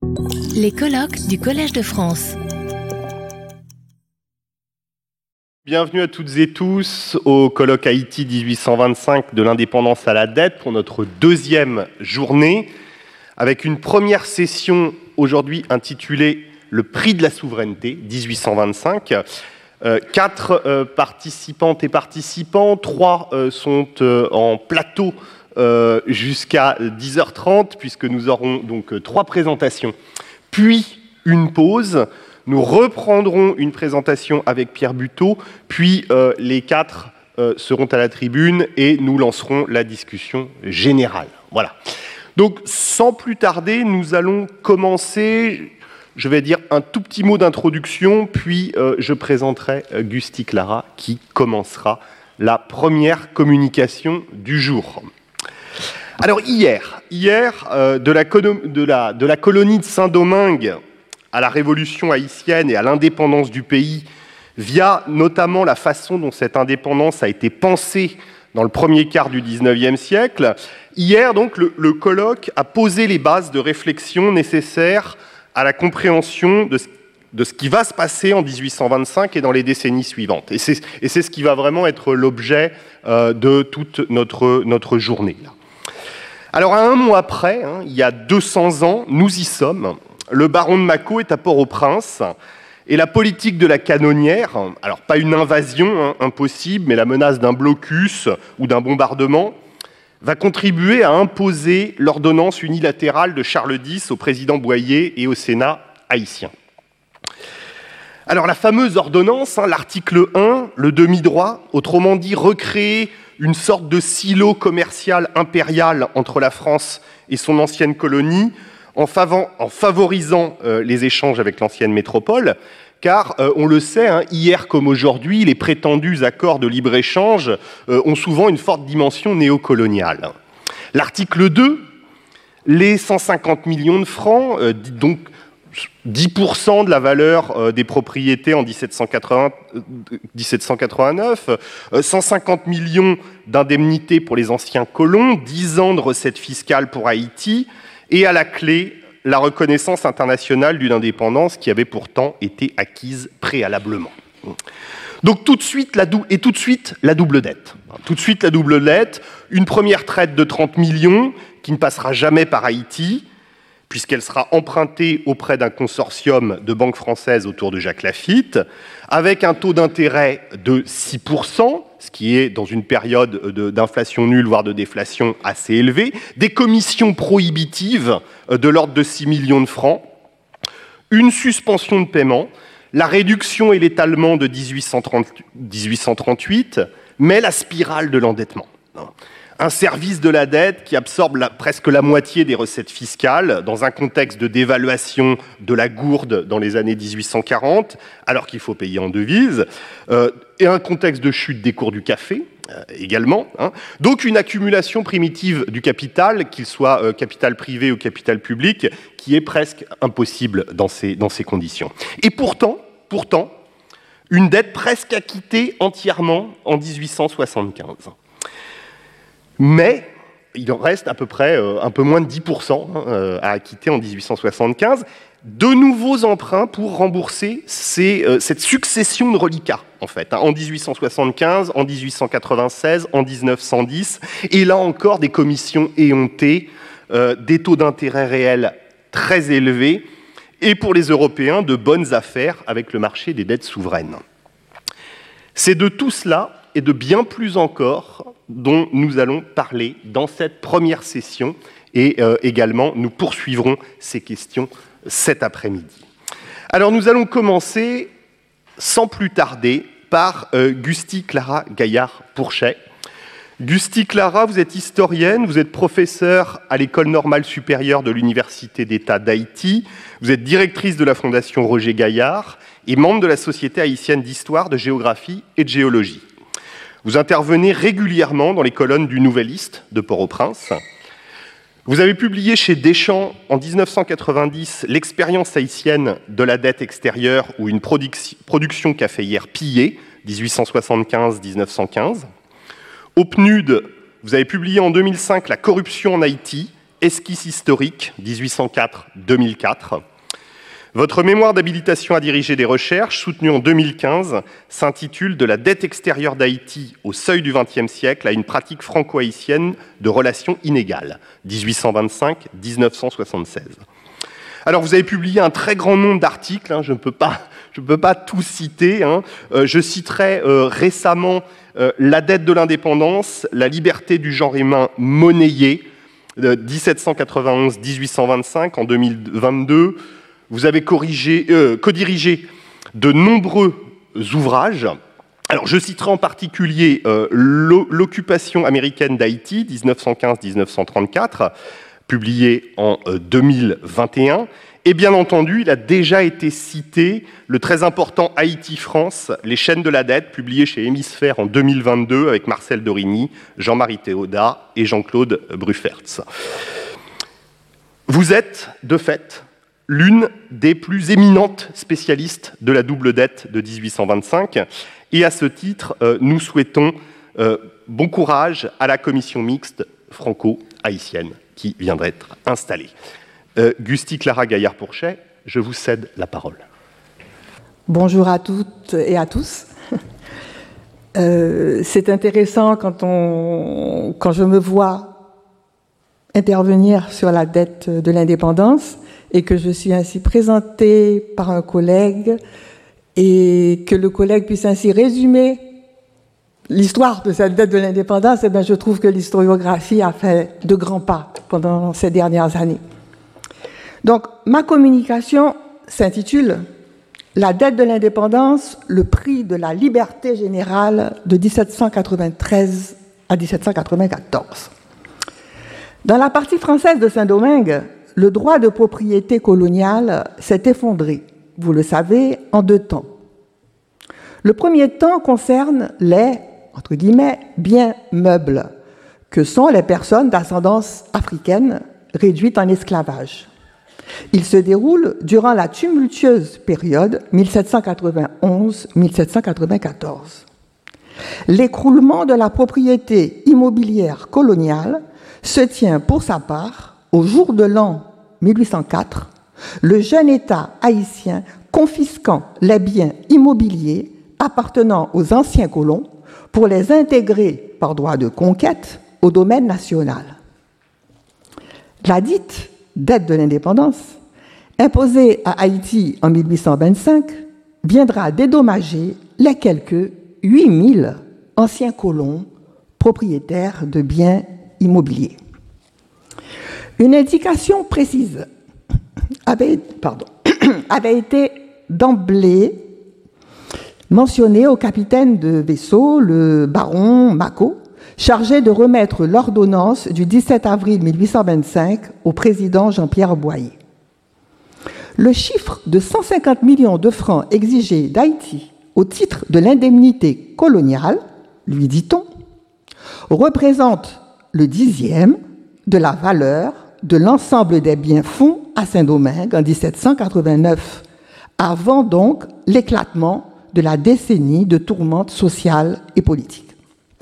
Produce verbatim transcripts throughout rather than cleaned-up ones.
Les colloques du Collège de France. Bienvenue à toutes et tous au colloque Haïti dix-huit cent vingt-cinq de l'indépendance à la dette pour notre deuxième journée, avec une première session aujourd'hui intitulée « Le prix de la souveraineté dix-huit cent vingt-cinq ». Euh, quatre euh, participantes et participants, trois euh, sont euh, en plateau euh, jusqu'à dix heures trente, puisque nous aurons donc euh, trois présentations, puis une pause. Nous reprendrons une présentation avec Pierre Buteau, puis euh, les quatre euh, seront à la tribune et nous lancerons la discussion générale. Voilà. Donc, sans plus tarder, nous allons commencer. Je vais dire un tout petit mot d'introduction, puis euh, je présenterai euh, Gusty Clara qui commencera la première communication du jour. Alors hier, hier euh, de, la de, la, de la colonie de Saint-Domingue à la révolution haïtienne et à l'indépendance du pays, via notamment la façon dont cette indépendance a été pensée dans le premier quart du dix-neuvième siècle, hier donc le, le colloque a posé les bases de réflexion nécessaires à la compréhension de ce, de ce qui va se passer en dix-huit cent vingt-cinq et dans les décennies suivantes. Et c'est, et c'est ce qui va vraiment être l'objet euh, de toute notre, notre journée. Alors, à un mois près, hein, il y a deux cents ans, nous y sommes. Le baron de Mâcon est à Port-au-Prince. Et la politique de la canonnière, alors pas une invasion hein, impossible, mais la menace d'un blocus ou d'un bombardement, va contribuer à imposer l'ordonnance unilatérale de Charles X au président Boyer et au Sénat haïtien. Alors la fameuse ordonnance, hein, l'article un, le demi-droit, autrement dit recréer une sorte de silo commercial impérial entre la France et son ancienne colonie, en, favant, en favorisant euh, les échanges avec l'ancienne métropole, car, euh, on le sait, hein, hier comme aujourd'hui, les prétendus accords de libre-échange euh, ont souvent une forte dimension néocoloniale. L'article deux, les cent cinquante millions de francs, euh, donc dix pour cent de la valeur euh, des propriétés en dix-sept cent quatre-vingt-neuf, euh, cent cinquante millions d'indemnités pour les anciens colons, dix ans de recettes fiscales pour Haïti, et à la clé, la reconnaissance internationale d'une indépendance qui avait pourtant été acquise préalablement. Donc tout de suite, la dou- et tout de suite, la double dette. Tout de suite, la double dette, une première traite de trente millions qui ne passera jamais par Haïti, puisqu'elle sera empruntée auprès d'un consortium de banques françaises autour de Jacques Lafitte, avec un taux d'intérêt de six pour cent, ce qui est, dans une période de, d'inflation nulle, voire de déflation, assez élevé, des commissions prohibitives de l'ordre de six millions de francs, une suspension de paiement, la réduction et l'étalement de dix-huit cent trente-huit, mais la spirale de l'endettement. Un service de la dette qui absorbe la, presque la moitié des recettes fiscales dans un contexte de dévaluation de la gourde dans les années dix-huit cent quarante, alors qu'il faut payer en devises, euh, et un contexte de chute des cours du café euh, également. Hein. Donc une accumulation primitive du capital, qu'il soit euh, capital privé ou capital public, qui est presque impossible dans ces, dans ces conditions. Et pourtant, pourtant, une dette presque acquittée entièrement en dix-huit cent soixante-quinze. Mais il en reste à peu près euh, un peu moins de dix pour cent hein, euh, à acquitter en dix-huit cent soixante-quinze. De nouveaux emprunts pour rembourser ces, euh, cette succession de reliquats, en fait, hein, en dix-huit cent soixante-quinze, en dix-huit cent quatre-vingt-seize, en dix-neuf cent dix, et là encore des commissions éhontées, euh, des taux d'intérêt réels très élevés, et pour les Européens, de bonnes affaires avec le marché des dettes souveraines. C'est de tout cela, et de bien plus encore, dont nous allons parler dans cette première session, et euh, également nous poursuivrons ces questions cet après-midi. Alors nous allons commencer sans plus tarder par euh, Gusty Clara Gaillard-Pourchet. Gusty Clara, vous êtes historienne, vous êtes professeure à l'École normale supérieure de l'Université d'État d'Haïti, vous êtes directrice de la Fondation Roger Gaillard et membre de la Société haïtienne d'histoire, de géographie et de géologie. Vous intervenez régulièrement dans les colonnes du Nouvelliste de Port-au-Prince. Vous avez publié chez Deschamps en dix-neuf cent quatre-vingt-dix l'expérience haïtienne de la dette extérieure ou une produc- production caféière pillée, dix-huit cent soixante-quinze à dix-neuf cent quinze. Au P N U D, vous avez publié en deux mille cinq La corruption en Haïti, Esquisse historique, dix-huit cent quatre à deux mille quatre. Votre mémoire d'habilitation à diriger des recherches, soutenue en deux mille quinze, s'intitule « De la dette extérieure d'Haïti au seuil du vingtième siècle à une pratique franco-haïtienne de relations inégales, dix-huit cent vingt-cinq à dix-neuf cent soixante-seize ». Alors, vous avez publié un très grand nombre d'articles, hein, je ne peux pas, je ne peux pas tout citer. Hein. Euh, je citerai euh, récemment euh, « La dette de l'indépendance, la liberté du genre humain monnayée », dix-sept cent quatre-vingt-onze à dix-huit cent vingt-cinq, en deux mille vingt-deux. Vous avez corrigé, euh, co-dirigé de nombreux ouvrages. Alors, je citerai en particulier euh, l'occupation américaine d'Haïti, dix-neuf cent quinze à dix-neuf cent trente-quatre, publié en euh, deux mille vingt et un. Et bien entendu, il a déjà été cité le très important Haïti-France, les chaînes de la dette, publié chez Hémisphère en deux mille vingt-deux avec Marcel Dorigny, Jean-Marie Théodat et Jean-Claude Bruffertz. Vous êtes, de fait, l'une des plus éminentes spécialistes de la double dette de dix-huit cent vingt-cinq. Et à ce titre, euh, nous souhaitons euh, bon courage à la commission mixte franco-haïtienne qui vient d'être installée. Euh, Gusty Clara Gaillard-Pourchet, je vous cède la parole. Bonjour à toutes et à tous. Euh, c'est intéressant quand, on, quand je me vois intervenir sur la dette de l'indépendance et que je suis ainsi présentée par un collègue et que le collègue puisse ainsi résumer l'histoire de cette dette de l'indépendance. Eh bien, je trouve que l'historiographie a fait de grands pas pendant ces dernières années. Donc, ma communication s'intitule « La dette de l'indépendance, le prix de la liberté générale de dix-sept cent quatre-vingt-treize à dix-sept cent quatre-vingt-quatorze ». Dans la partie française de Saint-Domingue, le droit de propriété coloniale s'est effondré, vous le savez, en deux temps. Le premier temps concerne les, entre guillemets, biens meubles, que sont les personnes d'ascendance africaine réduites en esclavage. Il se déroule durant la tumultueuse période mille sept cent quatre-vingt-onze à mille sept cent quatre-vingt-quatorze. L'écroulement de la propriété immobilière coloniale se tient pour sa part au jour de l'an mille huit cent quatre, le jeune État haïtien confisquant les biens immobiliers appartenant aux anciens colons pour les intégrer par droit de conquête au domaine national. La dite dette de l'indépendance, imposée à Haïti en mille huit cent vingt-cinq, viendra dédommager les quelque huit mille anciens colons propriétaires de biens immobiliers. Une indication précise avait, pardon, avait été d'emblée mentionnée au capitaine de vaisseau, le baron Mako, chargé de remettre l'ordonnance du dix-sept avril mille huit cent vingt-cinq au président Jean-Pierre Boyer. Le chiffre de cent cinquante millions de francs exigés d'Haïti au titre de l'indemnité coloniale, lui dit-on, représente le dixième de la valeur de l'ensemble des biens fonds à Saint-Domingue en dix-sept cent quatre-vingt-neuf, avant donc l'éclatement de la décennie de tourmente sociale et politique.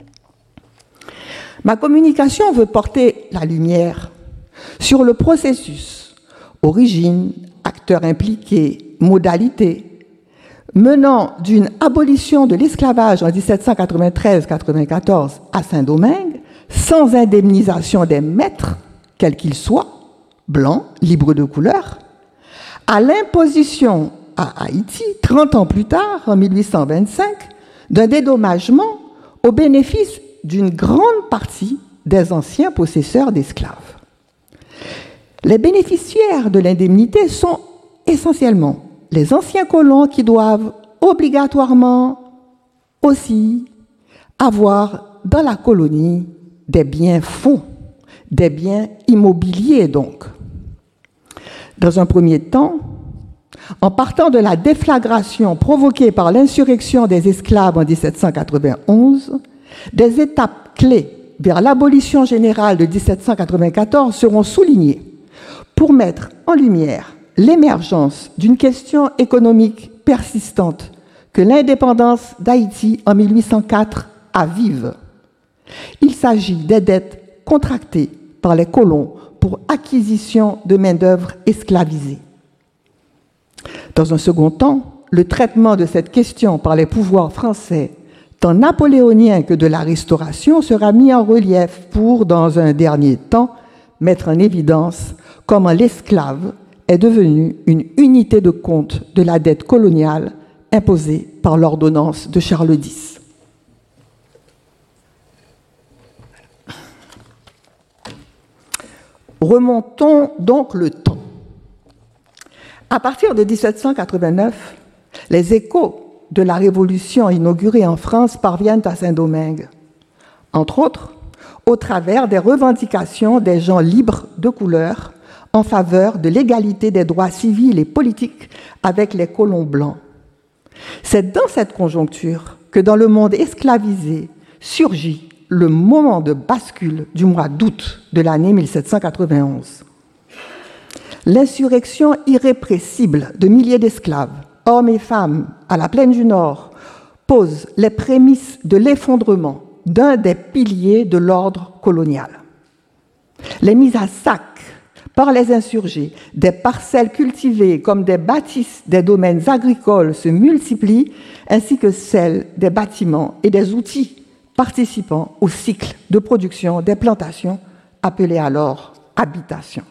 Ma communication veut porter la lumière sur le processus, origine, acteurs impliqués, modalités, menant d'une abolition de l'esclavage en dix-sept cent quatre-vingt-treize quatre-vingt-quatorze à Saint-Domingue, sans indemnisation des maîtres, quels qu'ils soient, blancs, libres de couleur, à l'imposition à Haïti, trente ans plus tard, en mille huit cent vingt-cinq, d'un dédommagement au bénéfice d'une grande partie des anciens possesseurs d'esclaves. Les bénéficiaires de l'indemnité sont essentiellement les anciens colons qui doivent obligatoirement aussi avoir dans la colonie des biens fonds, des biens immobiliers donc. Dans un premier temps, en partant de la déflagration provoquée par l'insurrection des esclaves en dix-sept cent quatre-vingt-onze, des étapes clés vers l'abolition générale de dix-sept cent quatre-vingt-quatorze seront soulignées pour mettre en lumière l'émergence d'une question économique persistante que l'indépendance d'Haïti en mille huit cent quatre avive. Il s'agit des dettes contractées par les colons pour acquisition de main-d'œuvre esclavisée. Dans un second temps, le traitement de cette question par les pouvoirs français, tant napoléoniens que de la Restauration, sera mis en relief pour, dans un dernier temps, mettre en évidence comment l'esclave est devenu une unité de compte de la dette coloniale imposée par l'ordonnance de Charles X. Remontons donc le temps. À partir de dix-sept cent quatre-vingt-neuf, les échos de la Révolution inaugurée en France parviennent à Saint-Domingue, entre autres au travers des revendications des gens libres de couleur en faveur de l'égalité des droits civils et politiques avec les colons blancs. C'est dans cette conjoncture que dans le monde esclavisé surgit le moment de bascule du mois d'août de l'année mille sept cent quatre-vingt-onze. L'insurrection irrépressible de milliers d'esclaves, hommes et femmes, à la plaine du Nord, pose les prémices de l'effondrement d'un des piliers de l'ordre colonial. Les mises à sac par les insurgés des parcelles cultivées comme des bâtisses des domaines agricoles se multiplient, ainsi que celles des bâtiments et des outils participant au cycle de production des plantations, appelées alors habitations.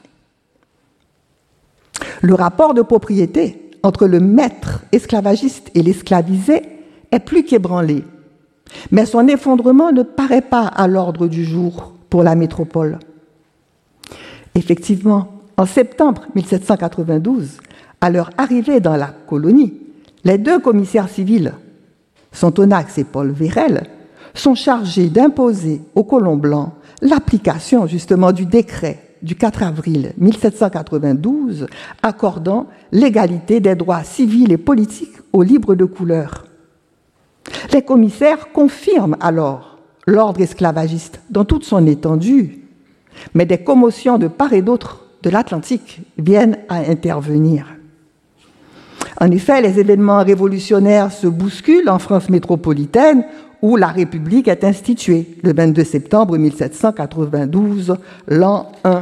Le rapport de propriété entre le maître esclavagiste et l'esclavisé est plus qu'ébranlé, mais son effondrement ne paraît pas à l'ordre du jour pour la métropole. Effectivement, en septembre mille sept cent quatre-vingt-douze, à leur arrivée dans la colonie, les deux commissaires civils, Sontonax et Paul Vérel, sont chargés d'imposer aux colons blancs l'application justement du décret du quatre avril mille sept cent quatre-vingt-douze accordant l'égalité des droits civils et politiques aux libres de couleur. Les commissaires confirment alors l'ordre esclavagiste dans toute son étendue, mais des commotions de part et d'autre de l'Atlantique viennent à intervenir. En effet, les événements révolutionnaires se bousculent en France métropolitaine, où la République est instituée le vingt-deux septembre mille sept cent quatre-vingt-douze, l'an un.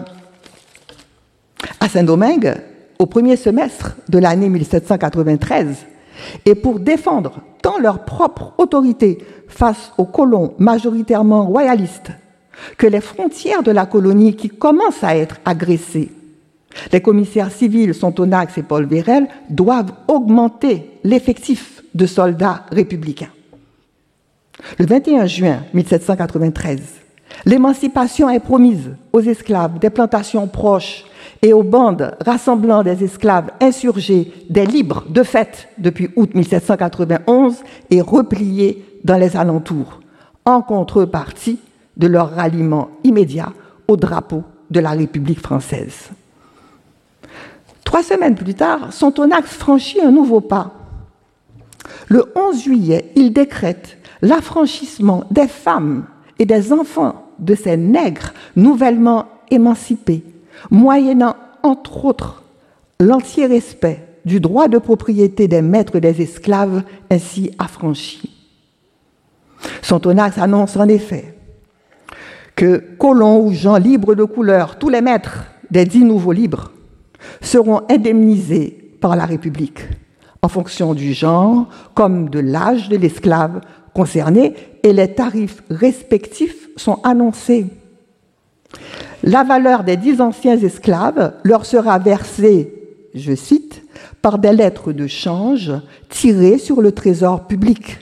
À Saint-Domingue, au premier semestre de l'année mille sept cent quatre-vingt-treize, et pour défendre tant leur propre autorité face aux colons majoritairement royalistes que les frontières de la colonie qui commencent à être agressées, les commissaires civils Sontonax et Paul Vérel doivent augmenter l'effectif de soldats républicains. Le vingt et un juin mille sept cent quatre-vingt-treize, l'émancipation est promise aux esclaves des plantations proches et aux bandes rassemblant des esclaves insurgés, des libres de fait depuis août mille sept cent quatre-vingt-onze et repliés dans les alentours, en contrepartie de leur ralliement immédiat au drapeau de la République française. Trois semaines plus tard, Sontonax franchit un nouveau pas. Le onze juillet, il décrète l'affranchissement des femmes et des enfants de ces nègres nouvellement émancipés, moyennant entre autres l'entier respect du droit de propriété des maîtres des esclaves ainsi affranchis. Sontonax annonce en effet que colons ou gens libres de couleur, tous les maîtres des dix nouveaux libres, seront indemnisés par la République en fonction du genre comme de l'âge de l'esclave concerné, et les tarifs respectifs sont annoncés. La valeur des dix anciens esclaves leur sera versée, je cite, par des lettres de change tirées sur le trésor public.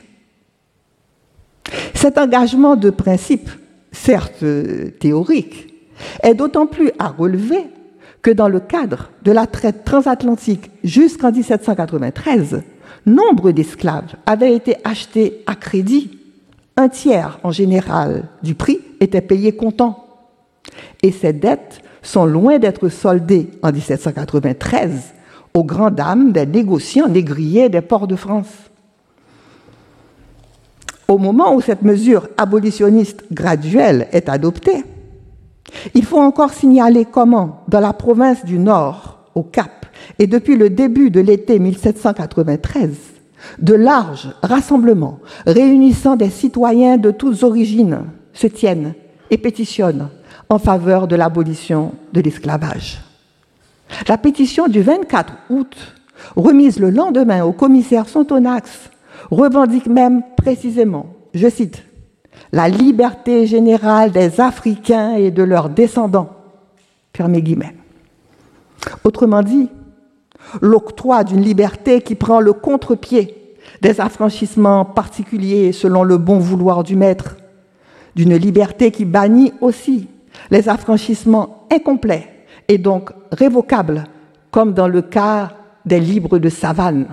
Cet engagement de principe, certes théorique, est d'autant plus à relever que dans le cadre de la traite transatlantique jusqu'en dix-sept cent quatre-vingt-treize, nombre d'esclaves avaient été achetés à crédit. Un tiers, en général, du prix était payé comptant. Et ces dettes sont loin d'être soldées en dix-sept cent quatre-vingt-treize aux grandes dames des négociants négriers des ports de France. Au moment où cette mesure abolitionniste graduelle est adoptée, il faut encore signaler comment, dans la province du Nord, au Cap, et depuis le début de l'été mille sept cent quatre-vingt-treize, de larges rassemblements réunissant des citoyens de toutes origines se tiennent et pétitionnent en faveur de l'abolition de l'esclavage. La pétition du vingt-quatre août, remise le lendemain au commissaire Sontonax, revendique même précisément, je cite, « la liberté générale des Africains et de leurs descendants », fermez guillemets. Autrement dit, l'octroi d'une liberté qui prend le contre-pied des affranchissements particuliers selon le bon vouloir du maître, d'une liberté qui bannit aussi les affranchissements incomplets et donc révocables, comme dans le cas des libres de savane.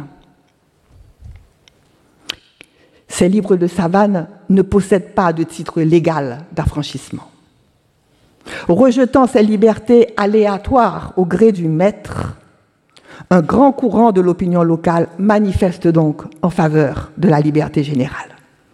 Ces libres de savane ne possèdent pas de titre légal d'affranchissement. Rejetant ces libertés aléatoires au gré du maître, un grand courant de l'opinion locale manifeste donc en faveur de la liberté générale.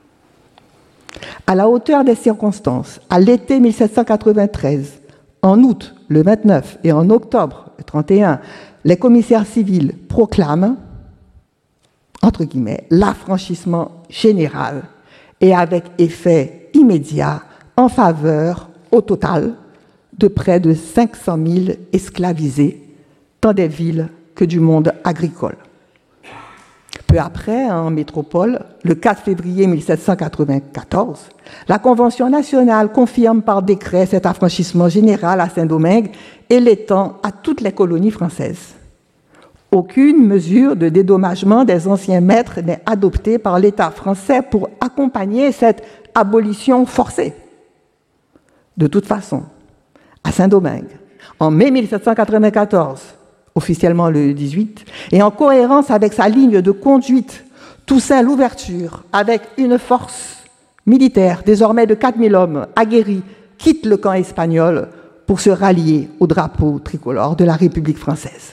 À la hauteur des circonstances, à l'été mille sept cent quatre-vingt-treize, en août le vingt-neuf et en octobre le trente et un, les commissaires civils proclament, entre guillemets, l'affranchissement général et avec effet immédiat en faveur, au total, de près de cinq cent mille esclavisés, tant des villes que du monde agricole. Peu après, en métropole, le quatre février mille sept cent quatre-vingt-quatorze, la Convention nationale confirme par décret cet affranchissement général à Saint-Domingue et l'étend à toutes les colonies françaises. Aucune mesure de dédommagement des anciens maîtres n'est adoptée par l'État français pour accompagner cette abolition forcée. De toute façon, à Saint-Domingue, en mai mille sept cent quatre-vingt-quatorze, officiellement le dix-huit, et en cohérence avec sa ligne de conduite, Toussaint Louverture, avec une force militaire désormais de quatre mille hommes aguerris, quitte le camp espagnol pour se rallier au drapeau tricolore de la République française.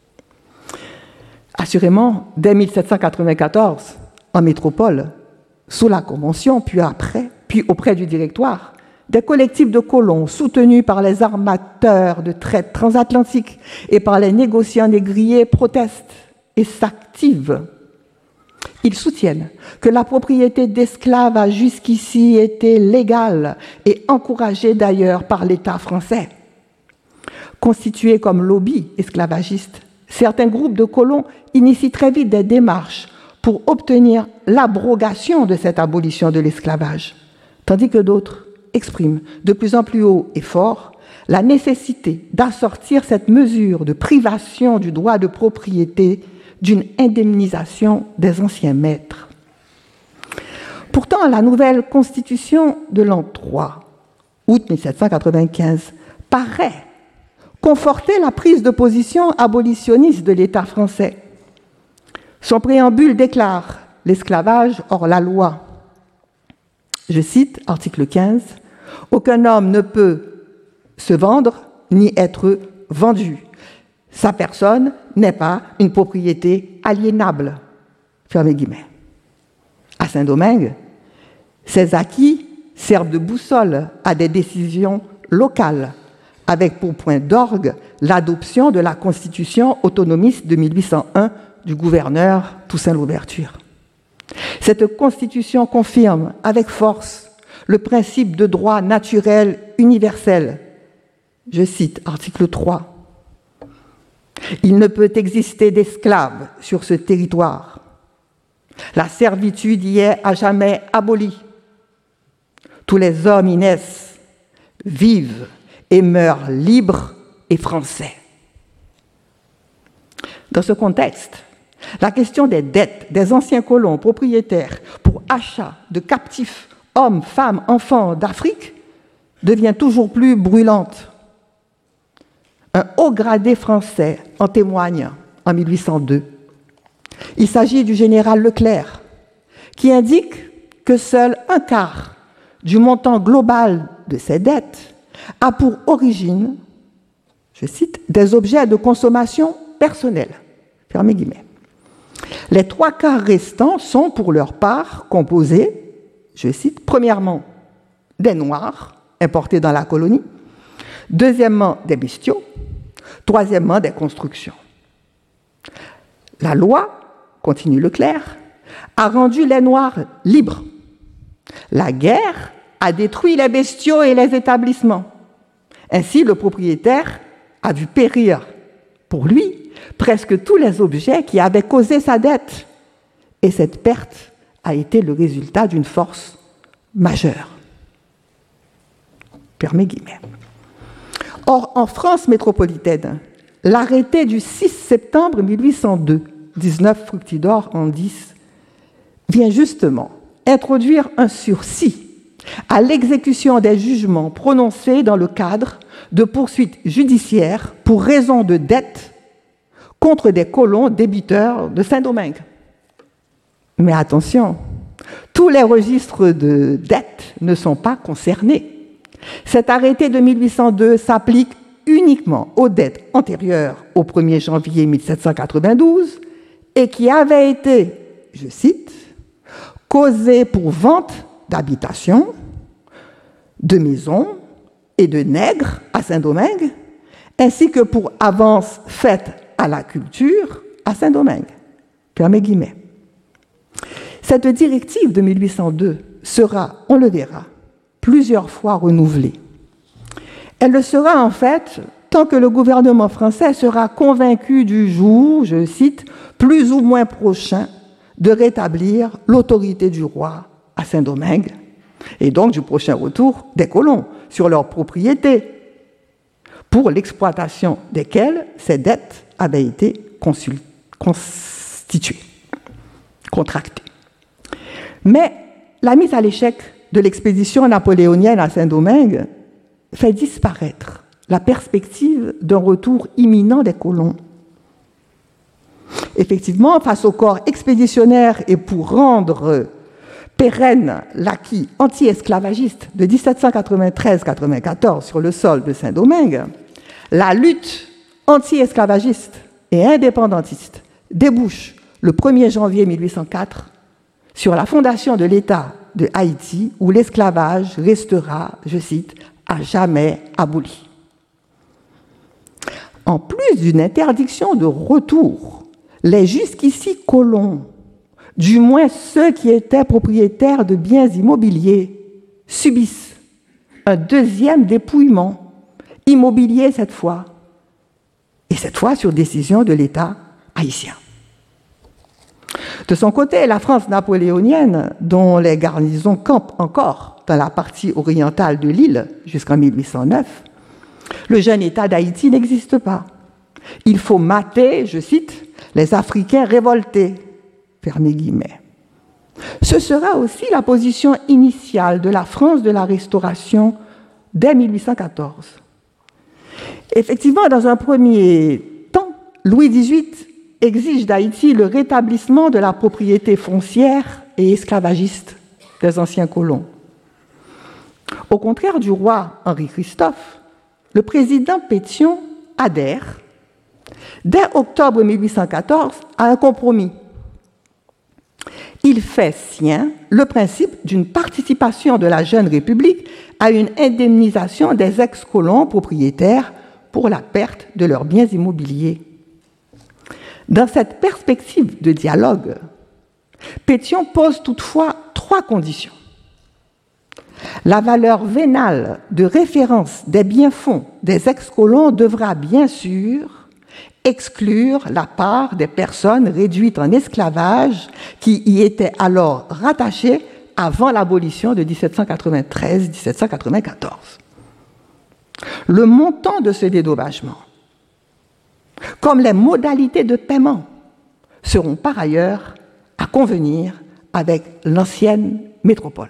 Assurément, dès mille sept cent quatre-vingt-quatorze, en métropole, sous la Convention, puis après, puis auprès du Directoire, des collectifs de colons soutenus par les armateurs de traite transatlantique et par les négociants négriers protestent et s'activent. Ils soutiennent que la propriété d'esclaves a jusqu'ici été légale et encouragée d'ailleurs par l'État français. Constitués comme lobby esclavagiste, certains groupes de colons initient très vite des démarches pour obtenir l'abrogation de cette abolition de l'esclavage, tandis que d'autres expriment de plus en plus haut et fort la nécessité d'assortir cette mesure de privation du droit de propriété d'une indemnisation des anciens maîtres. Pourtant, la nouvelle constitution de l'an trois, août mille sept cent quatre-vingt-quinze, paraît conforter la prise de position abolitionniste de l'État français. Son préambule déclare l'esclavage hors la loi. Je cite, article quinze, « Aucun homme ne peut se vendre ni être vendu. Sa personne n'est pas une propriété aliénable. » Fermez guillemets. À Saint-Domingue, ces acquis servent de boussole à des décisions locales, avec pour point d'orgue l'adoption de la Constitution autonomiste de mille huit cent un du gouverneur Toussaint Louverture. Cette Constitution confirme avec force le principe de droit naturel universel. Je cite article trois. « Il ne peut exister d'esclaves sur ce territoire. La servitude y est à jamais abolie. Tous les hommes y naissent, vivent et meurent libres et français. » Dans ce contexte, la question des dettes des anciens colons propriétaires pour achat de captifs, hommes, femmes, enfants d'Afrique devient toujours plus brûlante. Un haut gradé français en témoigne en mille huit cent deux. Il s'agit du général Leclerc, qui indique que seul un quart du montant global de ces dettes a pour origine, je cite, des objets de consommation personnelle. Fermez guillemets. Les trois quarts restants sont pour leur part composés, je cite, premièrement, des Noirs importés dans la colonie, deuxièmement, des bestiaux, troisièmement, des constructions. La loi, continue Leclerc, a rendu les Noirs libres. La guerre a détruit les bestiaux et les établissements. Ainsi, le propriétaire a vu périr pour lui presque tous les objets qui avaient causé sa dette. Et cette perte a été le résultat d'une force majeure. Fermez guillemets. Or, en France métropolitaine, l'arrêté du six septembre mille huit cent deux, dix-neuf Fructidor en dix, vient justement introduire un sursis à l'exécution des jugements prononcés dans le cadre de poursuites judiciaires pour raison de dette contre des colons débiteurs de Saint-Domingue. Mais attention, tous les registres de dette ne sont pas concernés. Cet arrêté de mille huit cent deux s'applique uniquement aux dettes antérieures au premier janvier mille sept cent quatre-vingt-douze et qui avaient été, je cite, causées pour vente d'habitation, de maisons et de nègres à Saint-Domingue, ainsi que pour avances faites à la culture à Saint-Domingue. Fermez guillemets. Cette directive de mille huit cent deux sera, on le verra, plusieurs fois renouvelée. Elle le sera en fait tant que le gouvernement français sera convaincu du jour, je cite, plus ou moins prochain de rétablir l'autorité du roi à Saint-Domingue et donc du prochain retour des colons sur leurs propriétés pour l'exploitation desquelles ces dettes avaient été constituées, contractées. Mais la mise à l'échec de l'expédition napoléonienne à Saint-Domingue fait disparaître la perspective d'un retour imminent des colons. Effectivement, face au corps expéditionnaire et pour rendre pérenne l'acquis anti-esclavagiste de dix-sept cent quatre-vingt-treize quatre-vingt-quatorze sur le sol de Saint-Domingue, la lutte anti-esclavagiste et indépendantiste débouche le premier janvier mille huit cent quatre sur la fondation de l'État de Haïti, où l'esclavage restera, je cite, à jamais aboli. En plus d'une interdiction de retour, les jusqu'ici colons, du moins ceux qui étaient propriétaires de biens immobiliers, subissent un deuxième dépouillement, immobilier cette fois, et cette fois sur décision de l'État haïtien. De son côté, la France napoléonienne, dont les garnisons campent encore dans la partie orientale de l'île jusqu'en mille huit cent neuf, le jeune État d'Haïti n'existe pas. Il faut mater, je cite, les Africains révoltés, fermez guillemets. Ce sera aussi la position initiale de la France de la Restauration dès mille huit cent quatorze. Effectivement, dans un premier temps, Louis dix-huit exige d'Haïti le rétablissement de la propriété foncière et esclavagiste des anciens colons. Au contraire du roi Henri-Christophe, le président Pétion adhère, dès octobre mille huit cent quatorze, à un compromis. Il fait sien le principe d'une participation de la jeune République à une indemnisation des ex-colons propriétaires pour la perte de leurs biens immobiliers. Dans cette perspective de dialogue, Pétion pose toutefois trois conditions. La valeur vénale de référence des biens-fonds des ex-colons devra bien sûr exclure la part des personnes réduites en esclavage qui y étaient alors rattachées avant l'abolition de dix-sept cent quatre-vingt-treize dix-sept cent quatre-vingt-quatorze. Le montant de ce dédommagement, comme les modalités de paiement, seront par ailleurs à convenir avec l'ancienne métropole.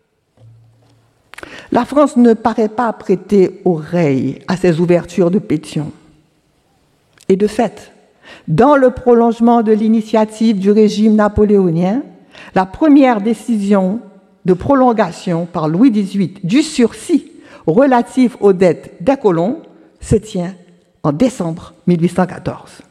La France ne paraît pas prêter oreille à ces ouvertures de Pétion. Et de fait, dans le prolongement de l'initiative du régime napoléonien, la première décision de prolongation par Louis dix-huit du sursis relatif aux dettes des colons se tient en décembre mille huit cent quatorze.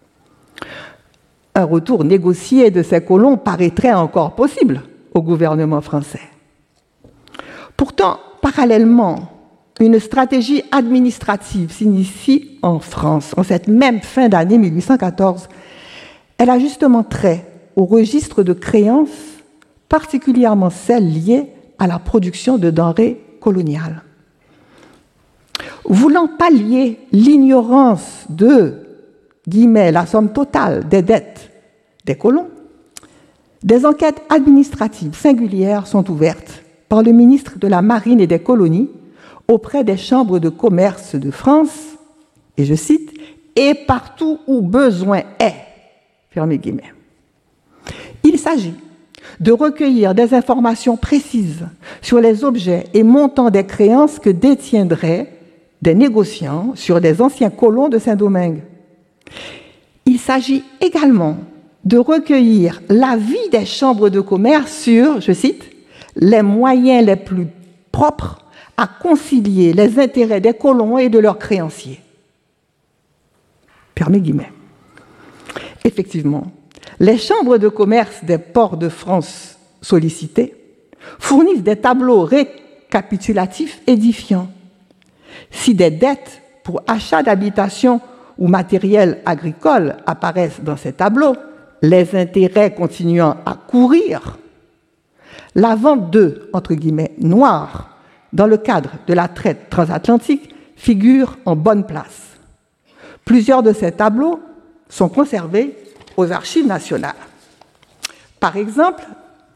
Un retour négocié de ces colons paraîtrait encore possible au gouvernement français. Pourtant, parallèlement, une stratégie administrative s'initie en France en cette même fin d'année mille huit cent quatorze. Elle a justement trait au registre de créances, particulièrement celles liées à la production de denrées coloniales. Voulant pallier l'ignorance de, guillemets, la somme totale des dettes des colons, des enquêtes administratives singulières sont ouvertes par le ministre de la Marine et des Colonies auprès des chambres de commerce de France, et je cite, « et partout où besoin est », fermez guillemets. Il s'agit de recueillir des informations précises sur les objets et montants des créances que détiendraient des négociants sur des anciens colons de Saint-Domingue. Il s'agit également de recueillir l'avis des chambres de commerce sur, je cite, « les moyens les plus propres à concilier les intérêts des colons et de leurs créanciers ». Fermez guillemets. Effectivement, les chambres de commerce des ports de France sollicitées fournissent des tableaux récapitulatifs édifiants. Si des dettes pour achat d'habitation ou matériel agricole apparaissent dans ces tableaux, les intérêts continuant à courir, la vente d'œufs, entre guillemets, noirs, dans le cadre de la traite transatlantique, figure en bonne place. Plusieurs de ces tableaux sont conservés aux archives nationales. Par exemple,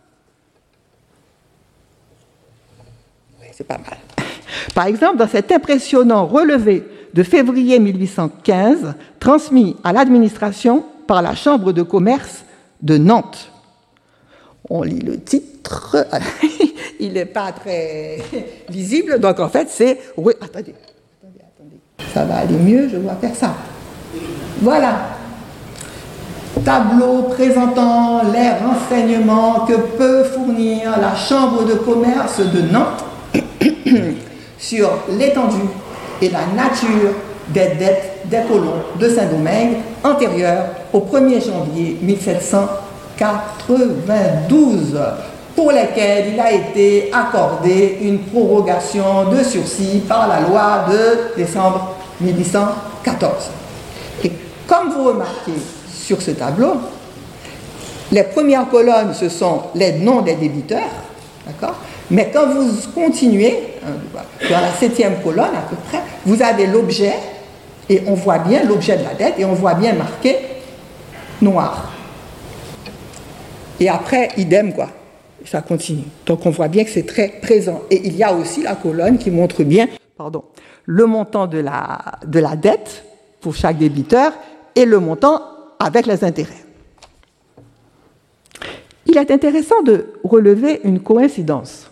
c'est pas mal. Par exemple, dans cet impressionnant relevé de février mille huit cent quinze, transmis à l'administration par la Chambre de commerce de Nantes. On lit le titre, il n'est pas très visible, donc en fait c'est... Oui, attendez, attendez, attendez, ça va aller mieux, je dois faire ça. Voilà. Tableau présentant les renseignements que peut fournir la Chambre de commerce de Nantes sur l'étendue et la nature des dettes des colons de Saint-Domingue antérieures au premier janvier mille sept cent quatre-vingt-douze, pour lesquelles il a été accordé une prorogation de sursis par la loi de décembre mille huit cent quatorze. Et comme vous remarquez sur ce tableau, les premières colonnes, ce sont les noms des débiteurs, d'accord ? Mais quand vous continuez, dans la septième colonne à peu près, vous avez l'objet, et on voit bien l'objet de la dette, et on voit bien marqué noir. Et après, idem, quoi. Ça continue. Donc on voit bien que c'est très présent. Et il y a aussi la colonne qui montre bien, pardon, le montant de la, de la dette pour chaque débiteur et le montant avec les intérêts. Il est intéressant de relever une coïncidence.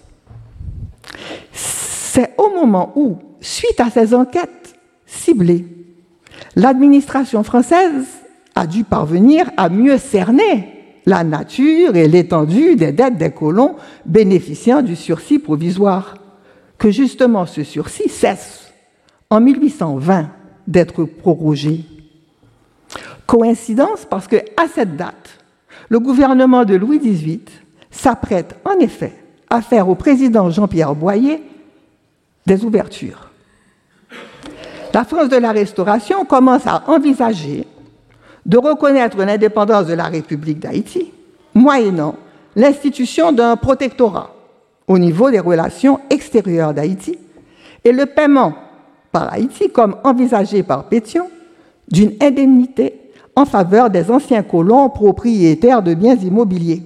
C'est au moment où, suite à ces enquêtes ciblées, l'administration française a dû parvenir à mieux cerner la nature et l'étendue des dettes des colons bénéficiant du sursis provisoire, que justement ce sursis cesse en mille huit cent vingt d'être prorogé. Coïncidence parce que, à cette date, le gouvernement de Louis dix-huit s'apprête en effet à faire au président Jean-Pierre Boyer des ouvertures. La France de la Restauration commence à envisager de reconnaître l'indépendance de la République d'Haïti, moyennant l'institution d'un protectorat au niveau des relations extérieures d'Haïti et le paiement par Haïti, comme envisagé par Pétion, d'une indemnité en faveur des anciens colons propriétaires de biens immobiliers.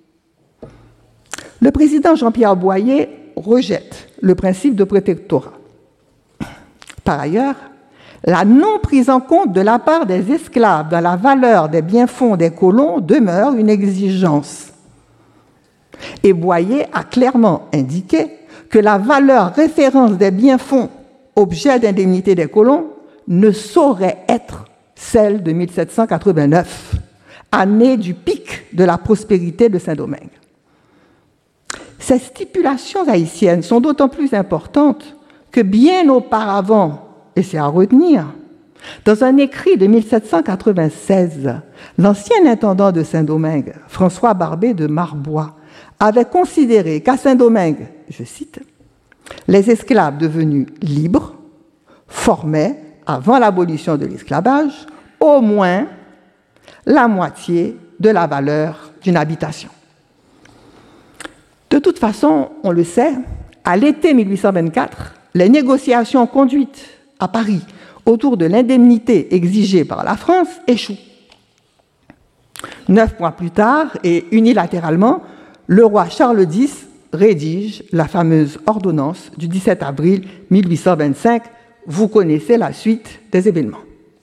Le président Jean-Pierre Boyer rejette le principe de protectorat. Par ailleurs, la non prise en compte de la part des esclaves dans la valeur des biens-fonds des colons demeure une exigence. Et Boyer a clairement indiqué que la valeur référence des biens-fonds, objet d'indemnité des colons, ne saurait être celle de mille sept cent quatre-vingt-neuf, année du pic de la prospérité de Saint-Domingue. Ces stipulations haïtiennes sont d'autant plus importantes que bien auparavant, et c'est à retenir, dans un écrit de mille sept cent quatre-vingt-seize, l'ancien intendant de Saint-Domingue, François Barbé de Marbois, avait considéré qu'à Saint-Domingue, je cite, « les esclaves devenus libres formaient, avant l'abolition de l'esclavage, au moins la moitié de la valeur d'une habitation. » De toute façon, on le sait, à l'été mille huit cent vingt-quatre, les négociations conduites à Paris autour de l'indemnité exigée par la France échoue. Neuf mois plus tard, et unilatéralement, le roi Charles X rédige la fameuse ordonnance du dix-sept avril mille huit cent vingt-cinq. Vous connaissez la suite des événements.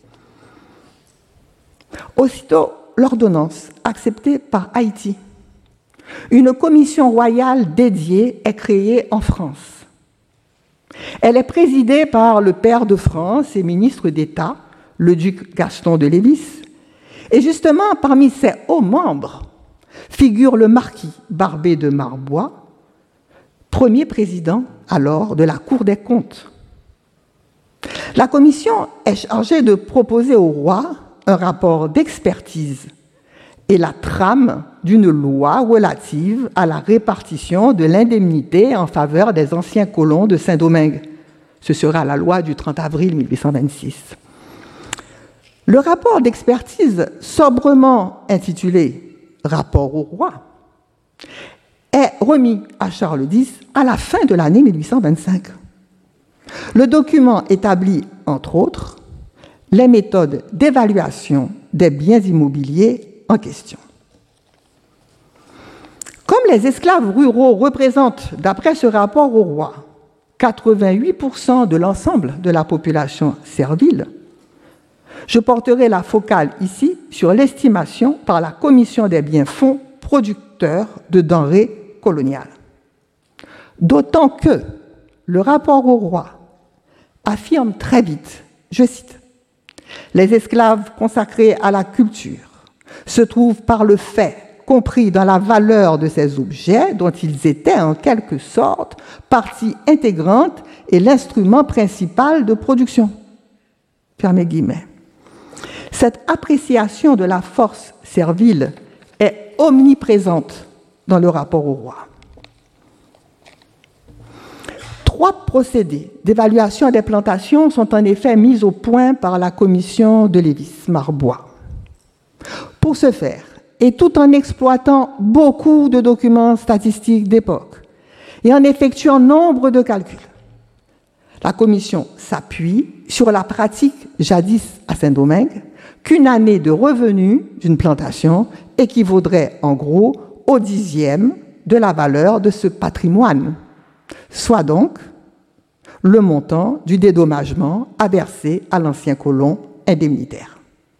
Aussitôt, l'ordonnance acceptée par Haïti. Une commission royale dédiée est créée en France. Elle est présidée par le père de France et ministre d'État, le duc Gaston de Lévis. Et justement, parmi ses hauts membres, figure le marquis Barbé de Marbois, premier président alors de la Cour des comptes. La commission est chargée de proposer au roi un rapport d'expertise et la trame d'une loi relative à la répartition de l'indemnité en faveur des anciens colons de Saint-Domingue. Ce sera la loi du trente avril mille huit cent vingt-six. Le rapport d'expertise, sobrement intitulé « Rapport au roi », est remis à Charles X à la fin de l'année mille huit cent vingt-cinq. Le document établit, entre autres, les méthodes d'évaluation des biens immobiliers en question. Comme les esclaves ruraux représentent, d'après ce rapport au roi, quatre-vingt-huit pour cent de l'ensemble de la population servile, je porterai la focale ici sur l'estimation par la Commission des biens-fonds producteurs de denrées coloniales. D'autant que le rapport au roi affirme très vite, je cite, « Les esclaves consacrés à la culture se trouvent par le fait compris dans la valeur de ces objets dont ils étaient en quelque sorte partie intégrante et l'instrument principal de production. » Fermez guillemets. Cette appréciation de la force servile est omniprésente dans le rapport au roi. Trois procédés d'évaluation des plantations sont en effet mis au point par la commission de Lévis-Marbois. Pour ce faire, et tout en exploitant beaucoup de documents statistiques d'époque et en effectuant nombre de calculs, la commission s'appuie sur la pratique jadis à Saint-Domingue qu'une année de revenus d'une plantation équivaudrait en gros au dixième de la valeur de ce patrimoine, soit donc le montant du dédommagement à verser à l'ancien colon indemnitaire.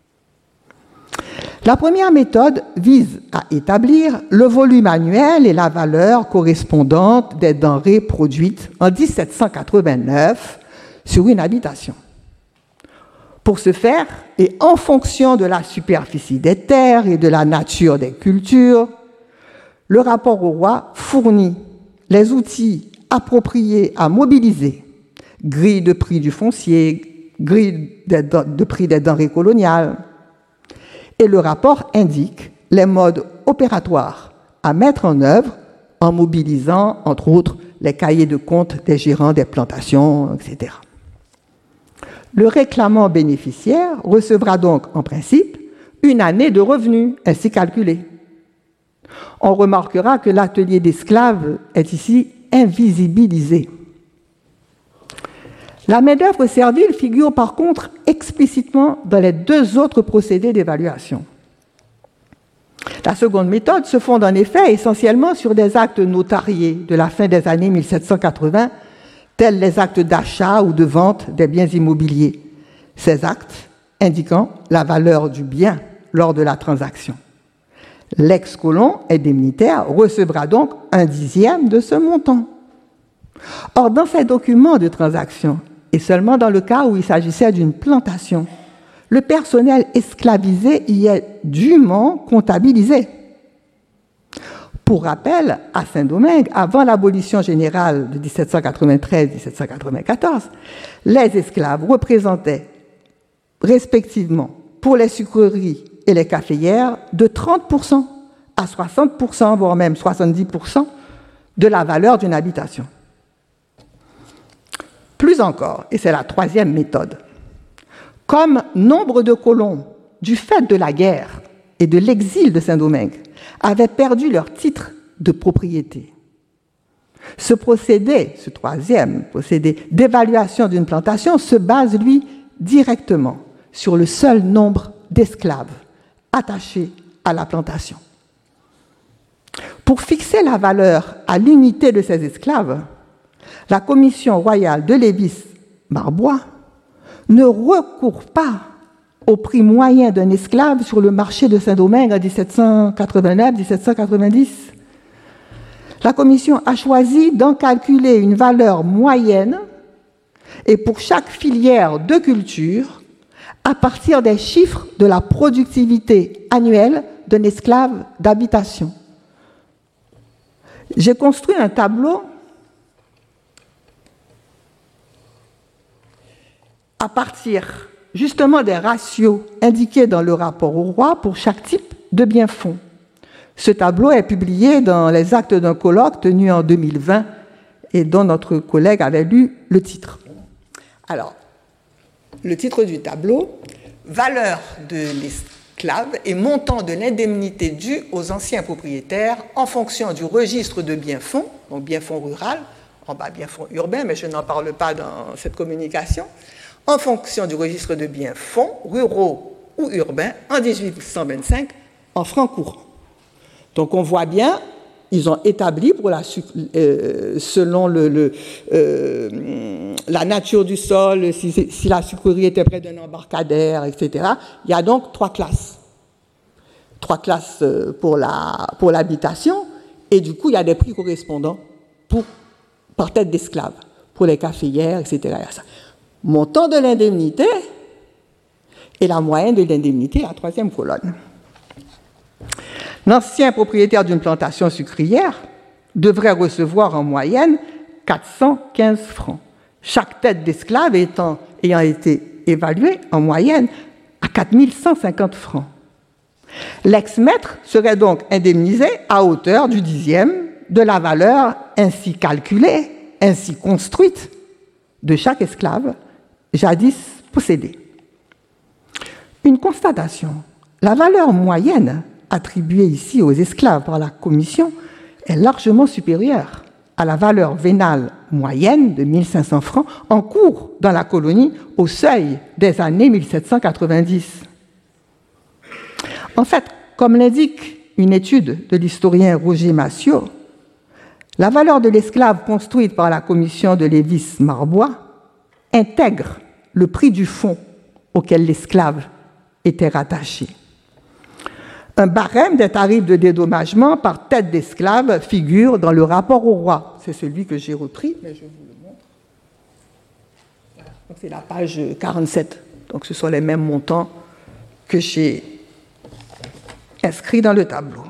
La première méthode vise à établir le volume annuel et la valeur correspondante des denrées produites en dix-sept cent quatre-vingt-neuf sur une habitation. Pour ce faire, et en fonction de la superficie des terres et de la nature des cultures, le rapport au roi fournit les outils appropriés à mobiliser: grille de prix du foncier, grille de prix des denrées coloniales. Et le rapport indique les modes opératoires à mettre en œuvre en mobilisant, entre autres, les cahiers de compte des gérants des plantations, et cetera. Le réclamant bénéficiaire recevra donc, en principe, une année de revenus ainsi calculée. On remarquera que l'atelier d'esclaves est ici invisibilisé. La main-d'œuvre servile figure par contre explicitement dans les deux autres procédés d'évaluation. La seconde méthode se fonde en effet essentiellement sur des actes notariés de la fin des années mille sept cent quatre-vingts, tels les actes d'achat ou de vente des biens immobiliers. Ces actes indiquant la valeur du bien lors de la transaction. L'ex-colon indemnitaire recevra donc un dixième de ce montant. Or, dans ces documents de transaction, et seulement dans le cas où il s'agissait d'une plantation, le personnel esclavisé y est dûment comptabilisé. Pour rappel, à Saint-Domingue, avant l'abolition générale de dix-sept cent quatre-vingt-treize à dix-sept cent quatre-vingt-quatorze, les esclaves représentaient respectivement pour les sucreries et les caféières de trente pour cent à soixante pour cent, voire même soixante-dix pour cent de la valeur d'une habitation. Plus encore, et c'est la troisième méthode, comme nombre de colons, du fait de la guerre et de l'exil de Saint-Domingue, avaient perdu leur titre de propriété, Ce procédé, ce troisième procédé d'évaluation d'une plantation se base, lui, directement sur le seul nombre d'esclaves attachés à la plantation. Pour fixer la valeur à l'unité de ces esclaves, la commission royale de Lévis-Marbois ne recourt pas au prix moyen d'un esclave sur le marché de Saint-Domingue en dix-sept cent quatre-vingt-neuf dix-sept cent quatre-vingt-dix. La commission a choisi d'en calculer une valeur moyenne et pour chaque filière de culture à partir des chiffres de la productivité annuelle d'un esclave d'habitation. J'ai construit un tableau à partir justement des ratios indiqués dans le rapport au roi pour chaque type de bien-fonds. Ce tableau est publié dans les actes d'un colloque tenu en deux mille vingt et dont notre collègue avait lu le titre. Alors, le titre du tableau, « Valeur de l'esclave et montant de l'indemnité due aux anciens propriétaires en fonction du registre de bien-fonds, donc bien-fonds rural, en bas bien-fonds urbain, mais je n'en parle pas dans cette communication, en fonction du registre de biens-fonds, ruraux ou urbains, en dix-huit cent vingt-cinq, en francs courants. » Donc on voit bien, ils ont établi, pour la, euh, selon le, le, euh, la nature du sol, si, si la sucrerie était près d'un embarcadère, et cetera, il y a donc trois classes. Trois classes pour, la, pour l'habitation, et du coup il y a des prix correspondants pour, par tête d'esclave, pour les caféières, et cetera. Montant de l'indemnité et la moyenne de l'indemnité, la troisième colonne. L'ancien propriétaire d'une plantation sucrière devrait recevoir en moyenne quatre cent quinze francs, chaque tête d'esclave étant, ayant été évaluée en moyenne à quatre mille cent cinquante francs. L'ex-maître serait donc indemnisé à hauteur du dixième de la valeur ainsi calculée, ainsi construite de chaque esclave jadis possédé. Une constatation, la valeur moyenne attribuée ici aux esclaves par la commission est largement supérieure à la valeur vénale moyenne de mille cinq cents francs en cours dans la colonie au seuil des années mille sept cent quatre-vingt-dix. En fait, comme l'indique une étude de l'historien Roger Massiot, la valeur de l'esclave construite par la commission de Lévis-Marbois intègre le prix du fonds auquel l'esclave était rattaché. Un barème des tarifs de dédommagement par tête d'esclave figure dans le rapport au roi. C'est celui que j'ai repris, mais je vous le montre. Donc c'est la page quarante-sept. Donc ce sont les mêmes montants que j'ai inscrits dans le tableau.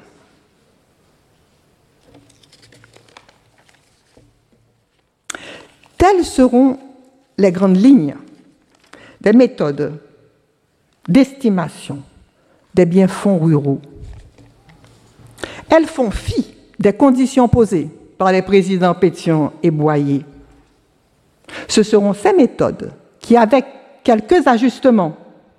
Telles seront les grandes lignes des méthodes d'estimation des biens-fonds ruraux. Elles font fi des conditions posées par les présidents Pétion et Boyer. Ce seront ces méthodes qui, avec quelques ajustements,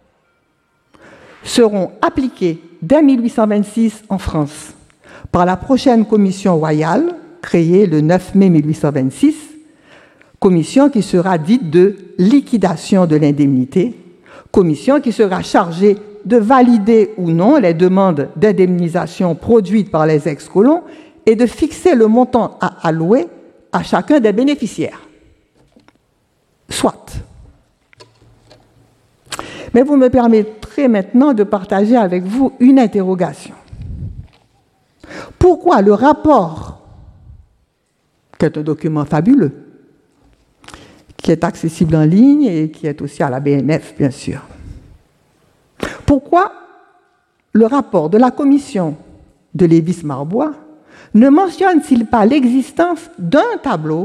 seront appliquées dès mille huit cent vingt-six en France par la prochaine commission royale, créée le neuf mai mille huit cent vingt-six, commission qui sera dite de liquidation de l'indemnité, commission qui sera chargée de valider ou non les demandes d'indemnisation produites par les ex-colons et de fixer le montant à allouer à chacun des bénéficiaires. Soit. Mais vous me permettrez maintenant de partager avec vous une interrogation. Pourquoi le rapport, qui est un document fabuleux, qui est accessible en ligne et qui est aussi à la B N F, bien sûr, pourquoi le rapport de la commission de Lévis-Marbois ne mentionne-t-il pas l'existence d'un tableau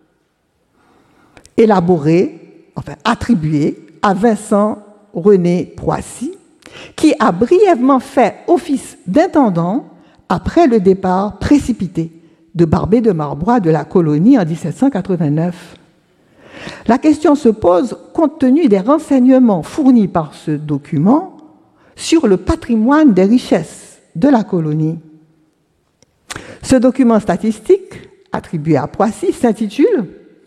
élaboré, enfin attribué à Vincent René Proissy, qui a brièvement fait office d'intendant après le départ précipité de Barbé de Marbois de la colonie en dix-sept cent quatre-vingt-neuf. La question se pose compte tenu des renseignements fournis par ce document sur le patrimoine des richesses de la colonie. Ce document statistique attribué à Poissy s'intitule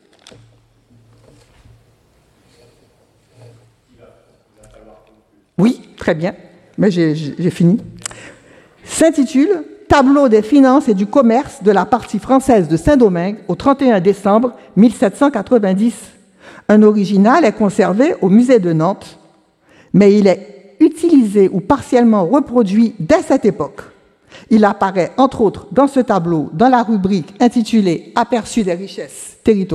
Oui, très bien, mais j'ai, j'ai fini. S'intitule « Tableau des finances et du commerce de la partie française de Saint-Domingue au trente et un décembre mille sept cent quatre-vingt-dix ». Un original est conservé au musée de Nantes, mais il est utilisé ou partiellement reproduit dès cette époque. Il apparaît, entre autres, dans ce tableau, dans la rubrique intitulée « Aperçu des richesses territoriales »,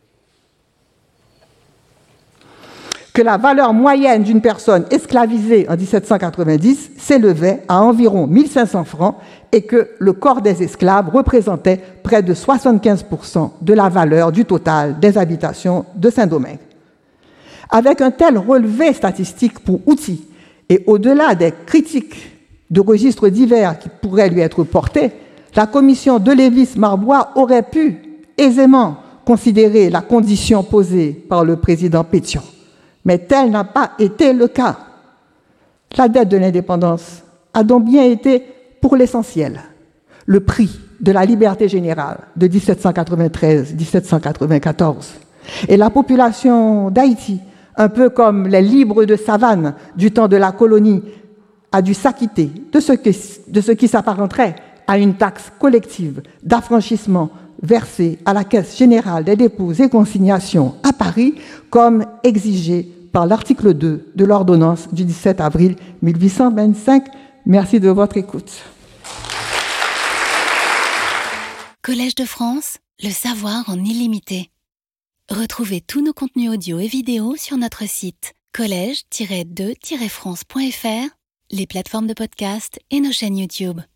que la valeur moyenne d'une personne esclavisée en dix-sept cent quatre-vingt-dix s'élevait à environ mille cinq cents francs et que le corps des esclaves représentait près de soixante-quinze pour cent de la valeur du total des habitations de Saint-Domingue. Avec un tel relevé statistique pour outil et au-delà des critiques de registres divers qui pourraient lui être portés, la commission de Lévis-Marbois aurait pu aisément considérer la condition posée par le président Pétion. Mais tel n'a pas été le cas. La dette de l'indépendance a donc bien été, pour l'essentiel, le prix de la liberté générale de dix-sept cent quatre-vingt-treize à dix-sept cent quatre-vingt-quatorze. Et la population d'Haïti, un peu comme les libres de savane du temps de la colonie, a dû s'acquitter de ce qui, de ce qui s'apparenterait à une taxe collective d'affranchissement versée à la Caisse générale des dépôts et consignations à Paris, comme exigé par l'article deux de l'ordonnance du dix-sept avril mille huit cent vingt-cinq. Merci de votre écoute. Collège de France, le savoir en illimité. Retrouvez tous nos contenus audio et vidéo sur notre site collège tiret de tiret france point f r, les plateformes de podcast et nos chaînes YouTube.